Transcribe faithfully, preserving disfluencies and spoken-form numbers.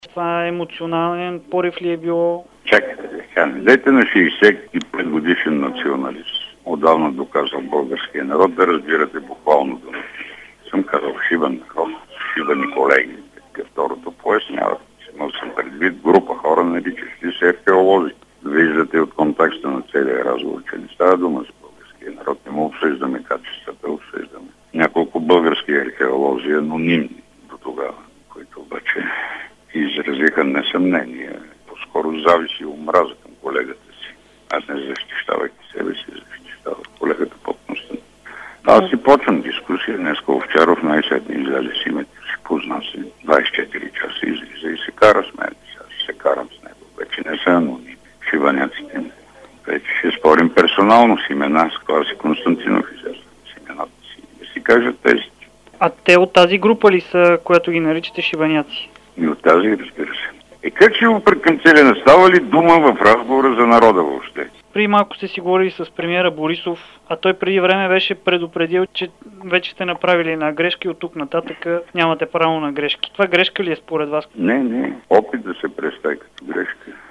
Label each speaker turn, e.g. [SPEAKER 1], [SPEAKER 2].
[SPEAKER 1] Това е емоционален порив ли е било?
[SPEAKER 2] Чакайте, сега не дайте на шейсет и пет годишен националист, отдавна доказал българския народ, да разбирате буквално думата. Съм казал шибан народ, шибани колеги. Второто пояснява. Но съм предвид група хора, наричащи се археолози. Виждате от контекста на целия разговор, че не става дума за българския народ. Не му обсъждаме качествата, обсъждаме няколко български археолози, анонимни до тогава, които обаче изразиха несъмнение, по-скоро зависи и омраза към колегата си. Аз не защищавайки себе си, защищавах колегата по-константно. Аз си почвам дискусия. Днеска Овчаров най-сетне излезе с името си, позна се, двайсет и четири часа излиза и се кара с мен. Аз се карам с него. Вече не са аноними. Шибаняците. Вече ще спорим персонално с имена, с Класи Константинов излезе с имената си. Да си кажат тези.
[SPEAKER 1] А те от тази група ли са, която ги наричате шибаняци?
[SPEAKER 2] И от тази, разбира се. Е, как ще го прекъмцеля? Не става ли дума в разговора за народа въобще?
[SPEAKER 1] Преди малко сте си говорили с премиера Борисов, а той преди време беше предупредил, че вече сте направили една грешка и от тук нататък нямате право на грешки. Това грешка ли е според вас?
[SPEAKER 2] Не, не. Опит да се представи като грешка.